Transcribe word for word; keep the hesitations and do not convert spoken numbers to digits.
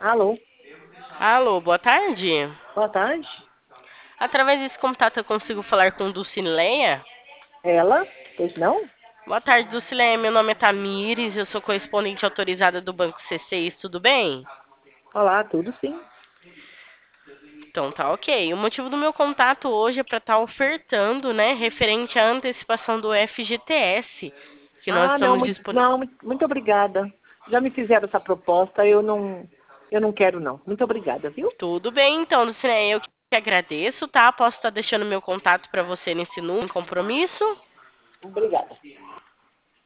Alô, Alô, boa tarde. boa tarde. Através desse contato eu consigo falar com Dulcineia? Ela? Pois não? Boa tarde, Dulcineia. Meu nome é Tamires, eu sou correspondente autorizada do Banco C seis, tudo bem? Olá, tudo sim. Então tá ok. O motivo do meu contato hoje é para estar ofertando, né, referente à antecipação do F G T S, que nós Ah, não, estamos muito, disponíveis. não, muito muito obrigada. Já me fizeram essa proposta, eu não, eu não quero não. Muito obrigada, viu? Tudo bem, então, Dulcineia, eu que agradeço, tá? Posso estar deixando meu contato para você nesse número, em compromisso? Obrigada.